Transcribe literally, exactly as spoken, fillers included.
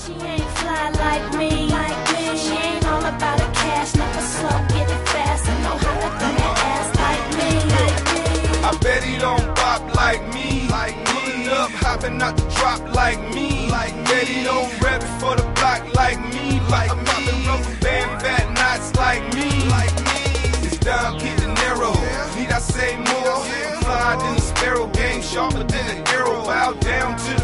She ain't fly like me, like me. She ain't all about the cash, never slow, get it fast. I know how to throw that ass like me, like me. I bet he don't bop like me, like me. Pulling up, hopping out the drop like me, like me. Bet he don't rep it for the block like me, like I'm popping rubber band fat knots like me, like me. It's Dom Dinero, need I say more? I'm flying in the sparrow, game sharper than an arrow. Bow down to the